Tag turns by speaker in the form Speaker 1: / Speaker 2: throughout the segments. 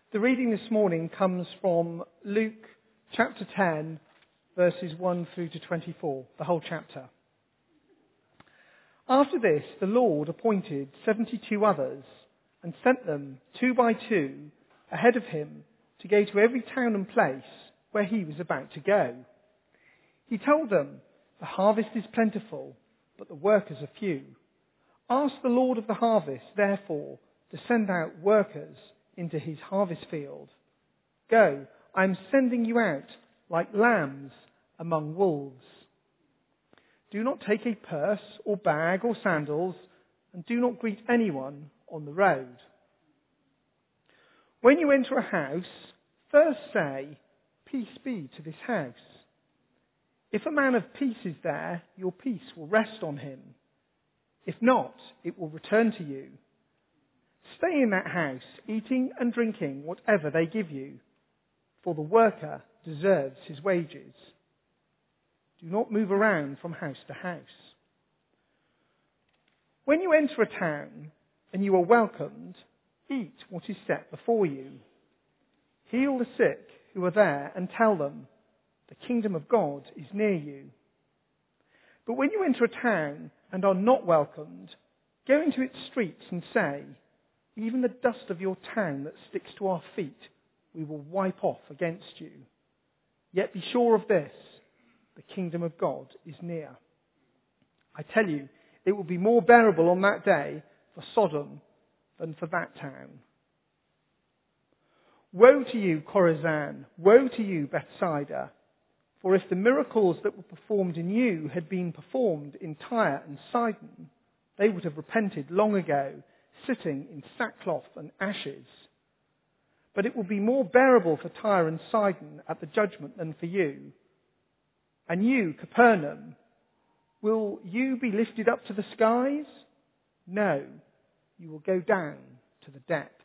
Speaker 1: The reading this morning comes from Luke chapter 10, verses 1 through to 24, the whole chapter. After this, the Lord appointed 72 others and sent them 2 by 2 ahead of him to go to every town and place where he was about to go. He told them, "The harvest is plentiful, but the workers are few. Ask the Lord of the harvest, therefore, to send out workers into his harvest field. Go, I am sending you out like lambs among wolves. Do not take a purse or bag or sandals, and do not greet anyone on the road. When you enter a house, first say, 'Peace be to this house.' If a man of peace is there, your peace will rest on him. If not, it will return to you. Stay in that house, eating and drinking whatever they give you, for the worker deserves his wages. Do not move around from house to house. When you enter a town and you are welcomed, eat what is set before you. Heal the sick who are there and tell them, 'The kingdom of God is near you.' But when you enter a town and are not welcomed, go into its streets and say, 'Even the dust of your town that sticks to our feet, we will wipe off against you.' Yet be sure of this, the kingdom of God is near. I tell you, it will be more bearable on that day for Sodom than for that town. Woe to you, Chorazin! Woe to you, Bethsaida! For if the miracles that were performed in you had been performed in Tyre and Sidon, they would have repented long ago, sitting in sackcloth and ashes. But it will be more bearable for Tyre and Sidon at the judgment than for you. And you, Capernaum, will you be lifted up to the skies? No, you will go down to the depths.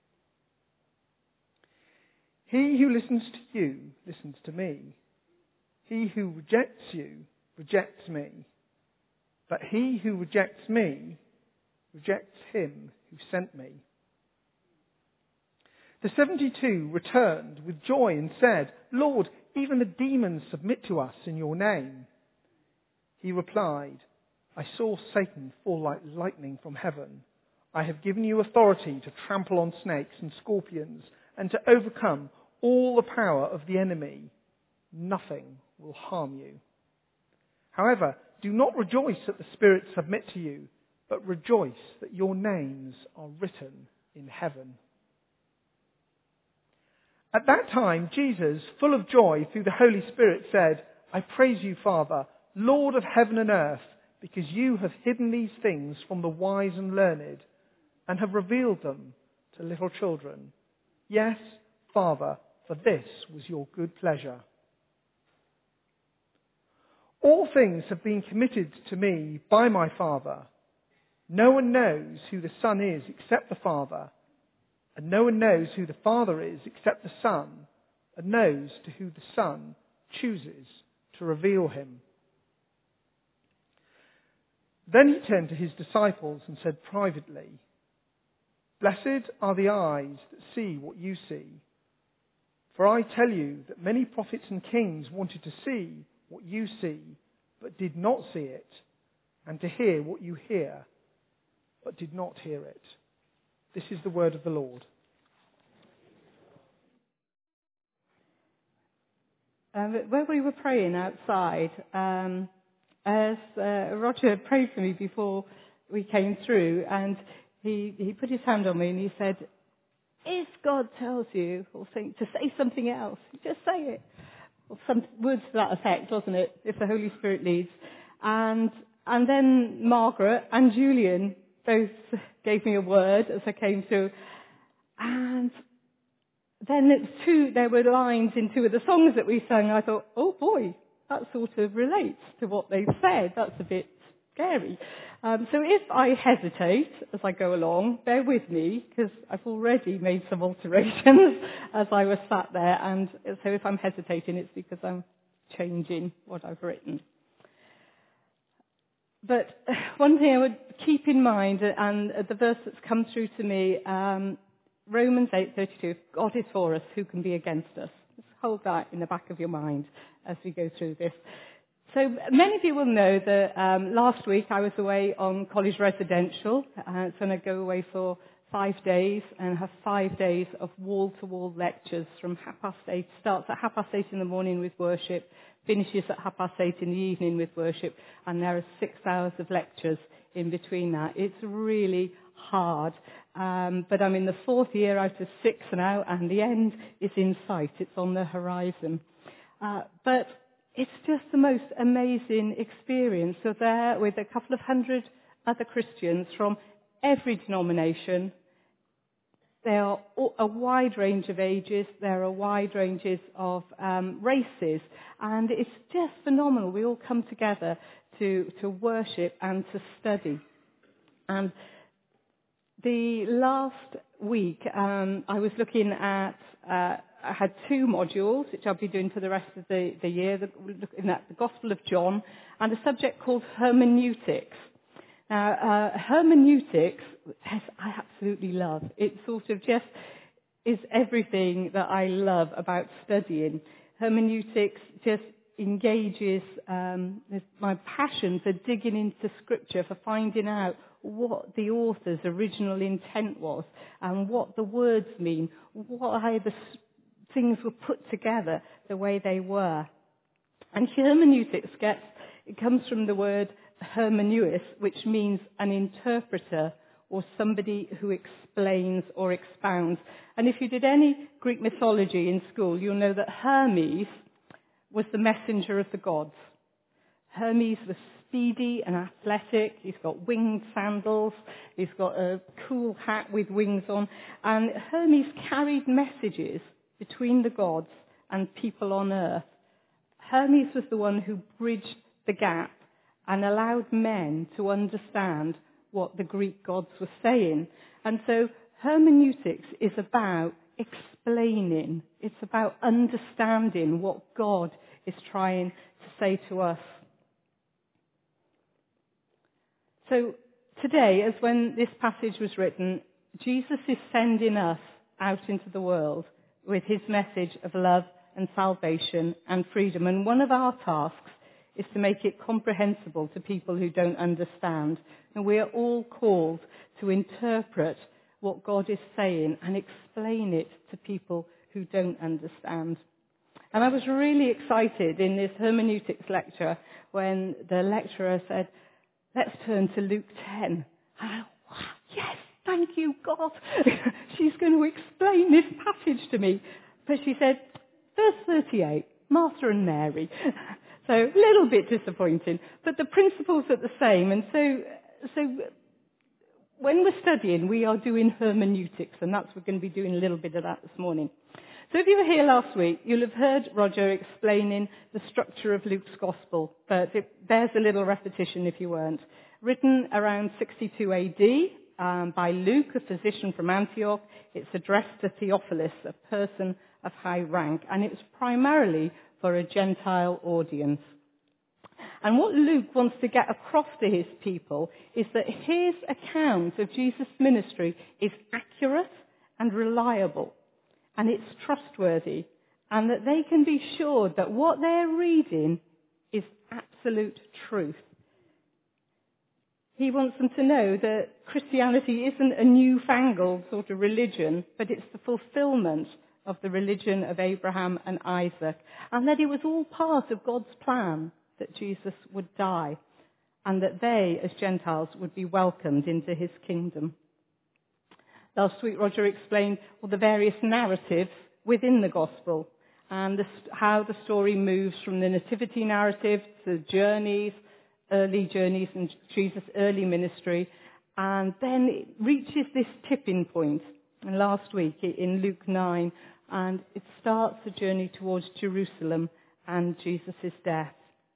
Speaker 1: He who listens to you listens to me. He who rejects you rejects me. But he who rejects me rejects him who sent me." The 72 returned with joy and said, "Lord, even the demons submit to us in your name." He replied, "I saw Satan fall like lightning from heaven. I have given you authority to trample on snakes and scorpions and to overcome all the power of the enemy. Nothing will harm you. However, do not rejoice that the spirits submit to you, but rejoice that your names are written in heaven." At that time, Jesus, full of joy through the Holy Spirit, said, "I praise you, Father, Lord of heaven and earth, because you have hidden these things from the wise and learned and have revealed them to little children. Yes, Father, for this was your good pleasure. All things have been committed to me by my Father. No one knows who the Son is except the Father, and no one knows who the Father is except the Son, and knows to who the Son chooses to reveal him." Then he turned to his disciples and said privately, "Blessed are the eyes that see what you see. For I tell you that many prophets and kings wanted to see what you see, but did not see it, and to hear what you hear, but did not hear it." This is the word of the Lord.
Speaker 2: When we were praying outside, as Roger prayed for me before we came through, and he put his hand on me and he said, "If God tells you or think to say something else, just say it." Or some words to that effect, wasn't it? If the Holy Spirit leads. And then Margaret and Julian both gave me a word as I came through. And then there were lines in 2 of the songs that we sang. I thought, oh boy, that sort of relates to what they've said. That's a bit scary. So if I hesitate as I go along, bear with me, because I've already made some alterations as I was sat there. And so if I'm hesitating, it's because I'm changing what I've written. But one thing I would keep in mind, and the verse that's come through to me, Romans 8:32, if God is for us, who can be against us? Just hold that in the back of your mind as we go through this. So many of you will know that last week I was away on college residential. So I'm going to go away for 5 days and have 5 days of wall-to-wall lectures from 8:30. Starts at 8:30 in the morning with worship, finishes at 8:30 in the evening with worship, and there are 6 hours of lectures in between that. It's really hard. But I'm in the 4th year out of 6 now, and the end is in sight. It's on the horizon. But it's just the most amazing experience. So there with a couple of hundred other Christians from every denomination. There are a wide range of ages. There are wide ranges of races. And it's just phenomenal. We all come together to worship and to study. And the last week, I was looking at, I had 2 modules, which I'll be doing for the rest of the year, looking at the Gospel of John, and a subject called hermeneutics. Now, hermeneutics, I absolutely love. It sort of just is everything that I love about studying. Hermeneutics just engages my passion for digging into Scripture, for finding out what the author's original intent was and what the words mean, why the things were put together the way they were. And hermeneutics it comes from the word hermeneuos, which means an interpreter or somebody who explains or expounds. And if you did any Greek mythology in school, you'll know that Hermes was the messenger of the gods. Hermes was speedy and athletic. He's got winged sandals. He's got a cool hat with wings on. And Hermes carried messages between the gods and people on earth. Hermes was the one who bridged the gap and allowed men to understand what the Greek gods were saying. And so hermeneutics is about explaining. It's about understanding what God is trying to say to us. So today, as when this passage was written, Jesus is sending us out into the world with his message of love and salvation and freedom. And one of our tasks is to make it comprehensible to people who don't understand. And we are all called to interpret what God is saying and explain it to people who don't understand. And I was really excited in this hermeneutics lecture when the lecturer said, let's turn to Luke 10. And I thought, wow, yes, thank you, God. She's going to explain this passage to me. But she said, verse 38, Martha and Mary. So a little bit disappointing. But the principles are the same. And so when we're studying, we are doing hermeneutics. And we're going to be doing a little bit of that this morning. So if you were here last week, you'll have heard Roger explaining the structure of Luke's Gospel, but it bears a little repetition if you weren't. Written around 62 AD by Luke, a physician from Antioch, it's addressed to Theophilus, a person of high rank, and it's primarily for a Gentile audience. And what Luke wants to get across to his people is that his account of Jesus' ministry is accurate and reliable. And it's trustworthy, and that they can be sure that what they're reading is absolute truth. He wants them to know that Christianity isn't a newfangled sort of religion, but it's the fulfillment of the religion of Abraham and Isaac, and that it was all part of God's plan that Jesus would die, and that they, as Gentiles, would be welcomed into his kingdom. Last week, Roger explained the various narratives within the Gospel and how the story moves from the nativity narrative to journeys, early journeys in Jesus' early ministry, and then it reaches this tipping point. And last week in Luke 9, and it starts the journey towards Jerusalem and Jesus' death.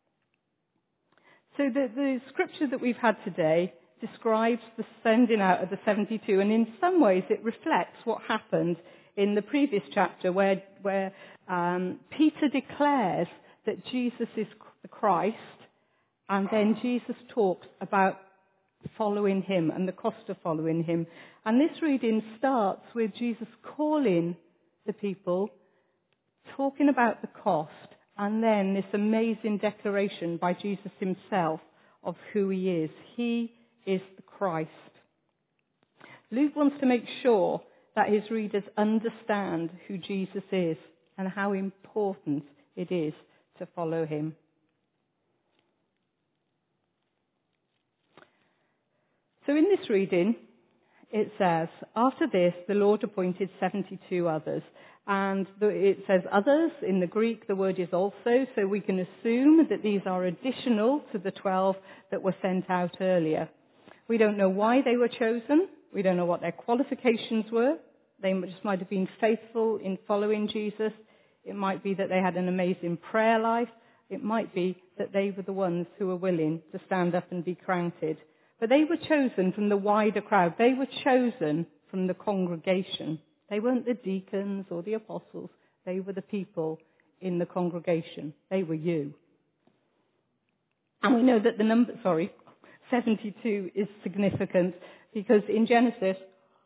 Speaker 2: So the scripture that we've had today describes the sending out of the 72, and in some ways it reflects what happened in the previous chapter where Peter declares that Jesus is the Christ, and then Jesus talks about following him and the cost of following him. And this reading starts with Jesus calling the people, talking about the cost, and then this amazing declaration by Jesus himself of who he is. He is the Christ. Luke wants to make sure that his readers understand who Jesus is and how important it is to follow him. So in this reading, it says, after this, the Lord appointed 72 others. And it says others. In the Greek, the word is also, so we can assume that these are additional to the 12 that were sent out earlier. We don't know why they were chosen. We don't know what their qualifications were. They just might have been faithful in following Jesus. It might be that they had an amazing prayer life. It might be that they were the ones who were willing to stand up and be counted. But they were chosen from the wider crowd. They were chosen from the congregation. They weren't the deacons or the apostles. They were the people in the congregation. They were you. And we know that the number, 72 is significant because in Genesis,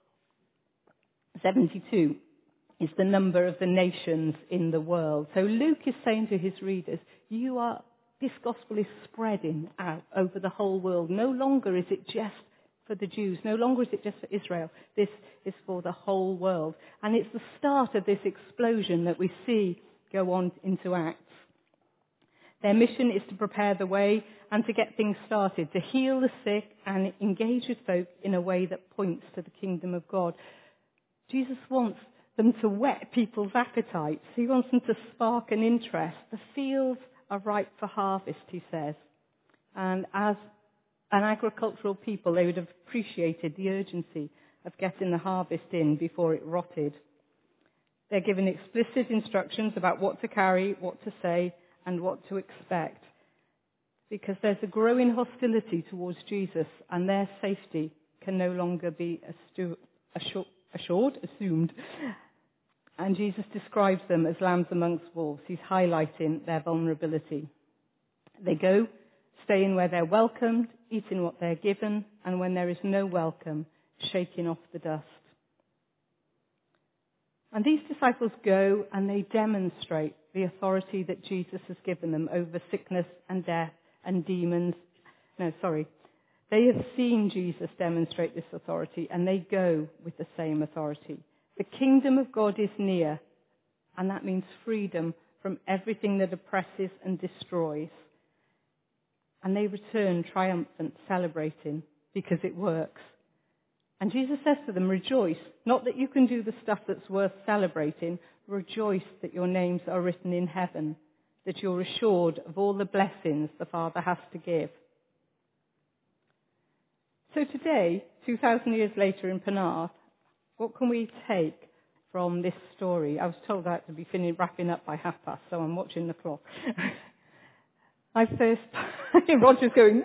Speaker 2: 72 is the number of the nations in the world. So Luke is saying to his readers, this gospel is spreading out over the whole world. No longer is it just for the Jews. No longer is it just for Israel. This is for the whole world. And it's the start of this explosion that we see go on into Acts. Their mission is to prepare the way and to get things started, to heal the sick and engage with folk in a way that points to the kingdom of God. Jesus wants them to whet people's appetites. He wants them to spark an interest. The fields are ripe for harvest, he says. And as an agricultural people, they would have appreciated the urgency of getting the harvest in before it rotted. They're given explicit instructions about what to carry, what to say, and what to expect. Because there's a growing hostility towards Jesus, and their safety can no longer be assumed. And Jesus describes them as lambs amongst wolves. He's highlighting their vulnerability. They go, staying where they're welcomed, eating what they're given, and when there is no welcome, shaking off the dust. And these disciples go and they demonstrate the authority that Jesus has given them over sickness and death and demons. They have seen Jesus demonstrate this authority, and they go with the same authority. The kingdom of God is near, and that means freedom from everything that oppresses and destroys. And they return triumphant, celebrating, because it works. And Jesus says to them, rejoice, not that you can do the stuff that's worth celebrating, rejoice that your names are written in heaven, that you're assured of all the blessings the Father has to give. So today, 2,000 years later in Penarth, what can we take from this story? I was told I had to be wrapping up by past, so I'm watching the clock. Roger's going,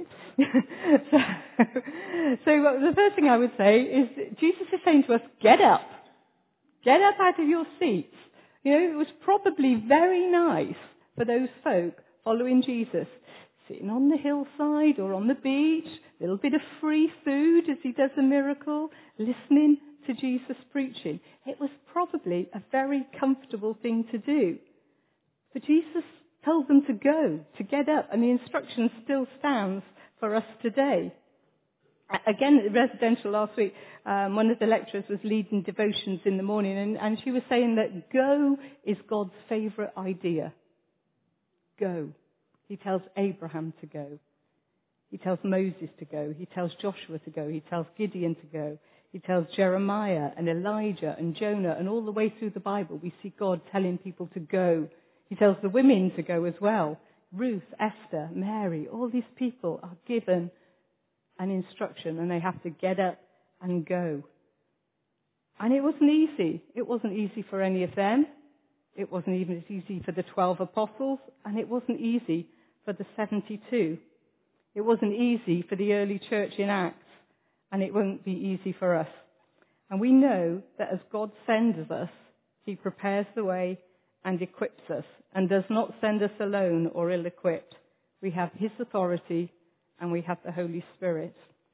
Speaker 2: so the first thing I would say is Jesus is saying to us, get up out of your seats. It was probably very nice for those folk following Jesus, sitting on the hillside or on the beach, a little bit of free food as he does a miracle, listening to Jesus preaching. It was probably a very comfortable thing to do. But Jesus told them to go, to get up, and the instruction still stands for us today. Again, at the residential last week, one of the lecturers was leading devotions in the morning, and she was saying that go is God's favourite idea. Go. He tells Abraham to go. He tells Moses to go. He tells Joshua to go. He tells Gideon to go. He tells Jeremiah and Elijah and Jonah, and all the way through the Bible we see God telling people to go. He tells the women to go as well. Ruth, Esther, Mary, all these people are given an instruction, and they have to get up and go. And it wasn't easy. It wasn't easy for any of them. It wasn't even as easy for the 12 apostles, and it wasn't easy for the 72. It wasn't easy for the early church in Acts, and it won't be easy for us. And we know that as God sends us, he prepares the way and equips us, and does not send us alone or ill-equipped. We have his authority, and we have the Holy Spirit.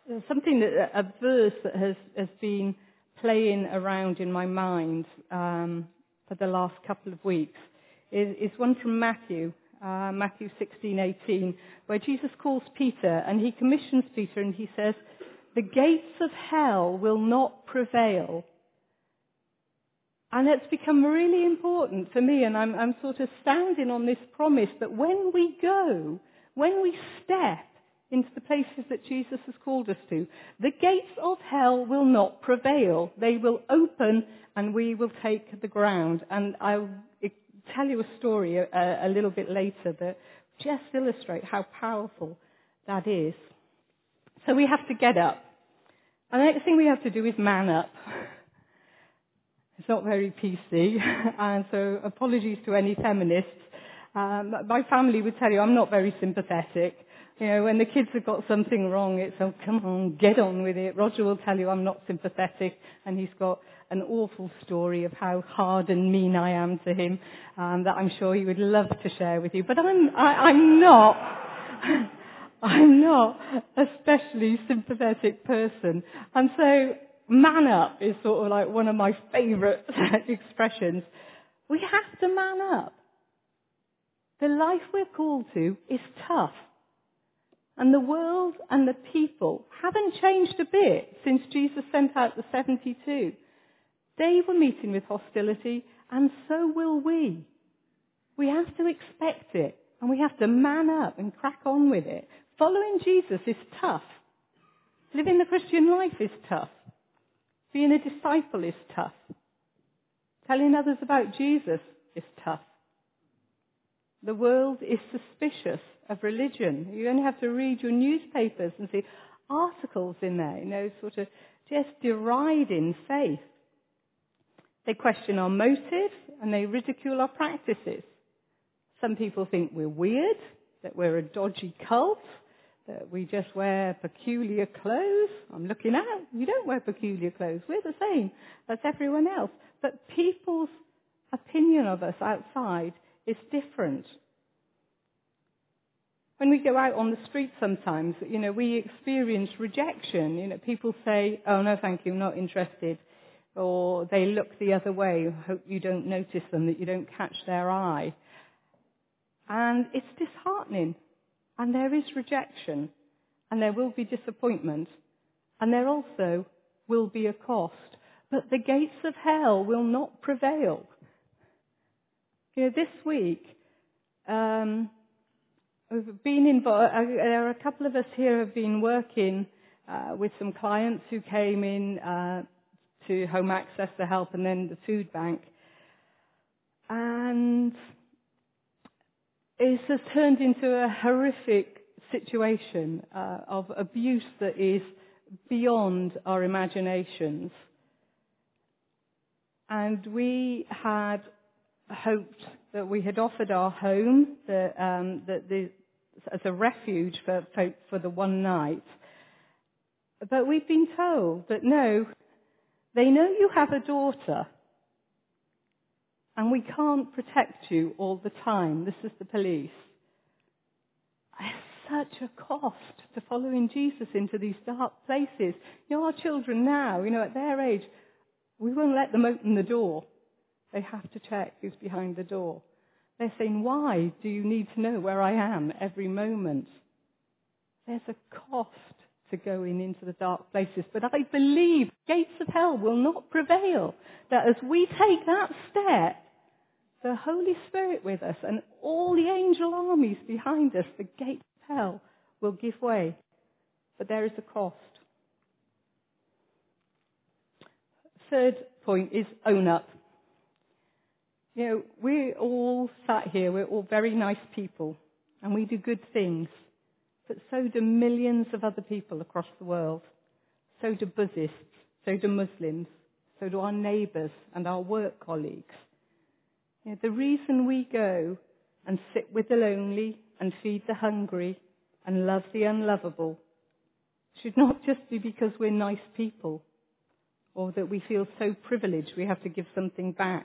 Speaker 2: something that a verse that has been playing around in my mind for the last couple of weeks is one from Matthew 16:18, where Jesus calls Peter and he commissions Peter and he says, "The gates of hell will not prevail." And it's become really important for me, and I'm sort of standing on this promise that when we go, when we step into the places that Jesus has called us to, the gates of hell will not prevail. They will open and we will take the ground. And I'll tell you a story a little bit later that just illustrate how powerful that is. So we have to get up. And the next thing we have to do is man up. It's not very PC, and so apologies to any feminists. My family would tell you I'm not very sympathetic. You know, when the kids have got something wrong, it's, oh, come on, get on with it. Roger will tell you I'm not sympathetic, and he's got an awful story of how hard and mean I am to him that I'm sure he would love to share with you. But I'm not a especially sympathetic person. And so man up is sort of like one of my favourite expressions. We have to man up. The life we're called to is tough. And the world and the people haven't changed a bit since Jesus sent out the 72. They were meeting with hostility, and so will we. We have to expect it, and we have to man up and crack on with it. Following Jesus is tough. Living the Christian life is tough. Being a disciple is tough. Telling others about Jesus is tough. The world is suspicious of religion. You only have to read your newspapers and see articles in there, you know, sort of just deriding faith. They question our motives and they ridicule our practices. Some people think we're weird, that we're a dodgy cult, that we just wear peculiar clothes. I'm looking out. You don't wear peculiar clothes. We're the same as everyone else. But people's opinion of us outside is different. When we go out on the street sometimes, you know, we experience rejection. You know, people say, "Oh, no, thank you, not interested." Or they look the other way. Hope you don't notice them, that you don't catch their eye. And it's disheartening. And there is rejection. And there will be disappointment. And there also will be a cost. But the gates of hell will not prevail. You know, this week, we've been involved. There are a couple of us here who have been working with some clients who came in to Home Access to help, and then the food bank. And it has turned into a horrific situation of abuse that is beyond our imaginations. And we had hoped that we had offered our home as a refuge for folk for the one night. But we've been told that no, they know you have a daughter and we can't protect you all the time. This is the police. It's such a cost to following Jesus into these dark places. You know, our children now, you know, at their age, we won't let them open the door. They have to check who's behind the door. They're saying, why do you need to know where I am every moment? There's a cost to going into the dark places. But I believe gates of hell will not prevail. That as we take that step, the Holy Spirit with us and all the angel armies behind us, the gates of hell will give way. But there is a cost. Third point is own up. You know, we're all sat here, we're all very nice people, and we do good things. But so do millions of other people across the world. So do Buddhists, so do Muslims, so do our neighbours and our work colleagues. You know, the reason we go and sit with the lonely and feed the hungry and love the unlovable should not just be because we're nice people or that we feel so privileged we have to give something back.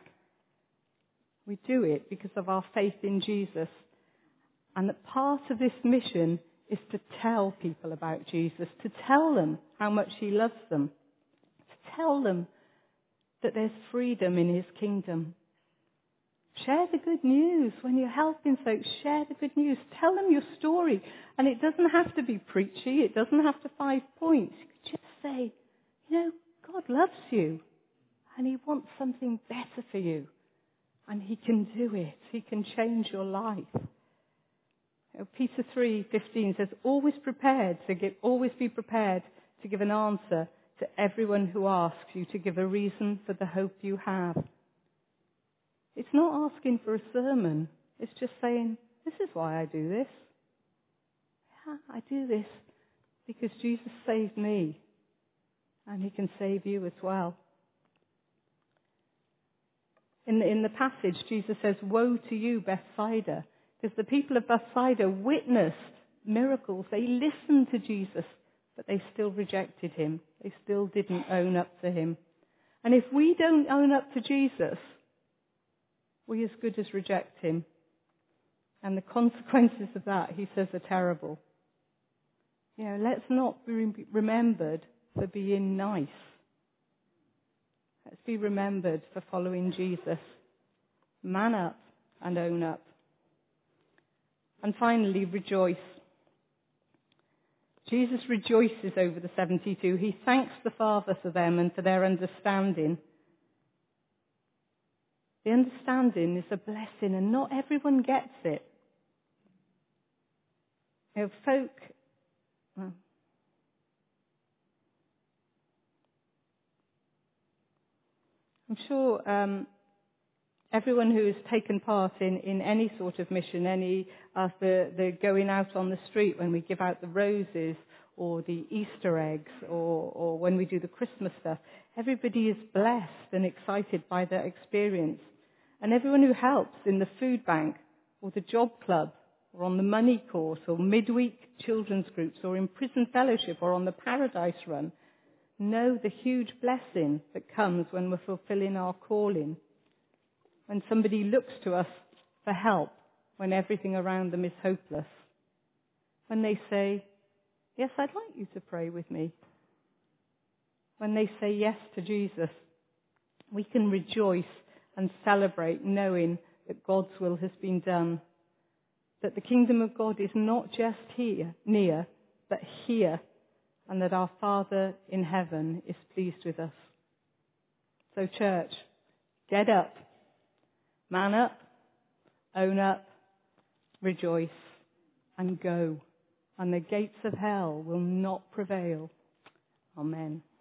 Speaker 2: We do it because of our faith in Jesus. And that part of this mission is to tell people about Jesus, to tell them how much he loves them, to tell them that there's freedom in his kingdom. Share the good news. When you're helping folks, share the good news. Tell them your story. And it doesn't have to be preachy. It doesn't have to 5 points. You could just say, God loves you. And he wants something better for you. And he can do it. He can change your life. Peter 3:15 says, always be prepared to give an answer to everyone who asks you, to give a reason for the hope you have. It's not asking for a sermon. It's just saying, this is why I do this. Yeah, I do this because Jesus saved me. And he can save you as well. In the passage, Jesus says, woe to you, Bethsaida. Because the people of Bethsaida witnessed miracles. They listened to Jesus, but they still rejected him. They still didn't own up to him. And if we don't own up to Jesus, we as good as reject him. And the consequences of that, he says, are terrible. Let's not be remembered for being nice. Let's be remembered for following Jesus. Man up and own up. And finally, rejoice. Jesus rejoices over the 72. He thanks the Father for them and for their understanding. The understanding is a blessing, and not everyone gets it. I'm sure everyone who has taken part in any sort of mission, the going out on the street when we give out the roses or the Easter eggs or when we do the Christmas stuff, everybody is blessed and excited by that experience. And everyone who helps in the food bank or the job club or on the money course or midweek children's groups or in prison fellowship or on the Paradise Run know the huge blessing that comes when we're fulfilling our calling. When somebody looks to us for help when everything around them is hopeless. When they say, yes, I'd like you to pray with me. When they say yes to Jesus, we can rejoice and celebrate knowing that God's will has been done. That the kingdom of God is not just here, near, but here. And that our Father in heaven is pleased with us. So church, get up. Man up, own up, rejoice, and go. And the gates of hell will not prevail. Amen.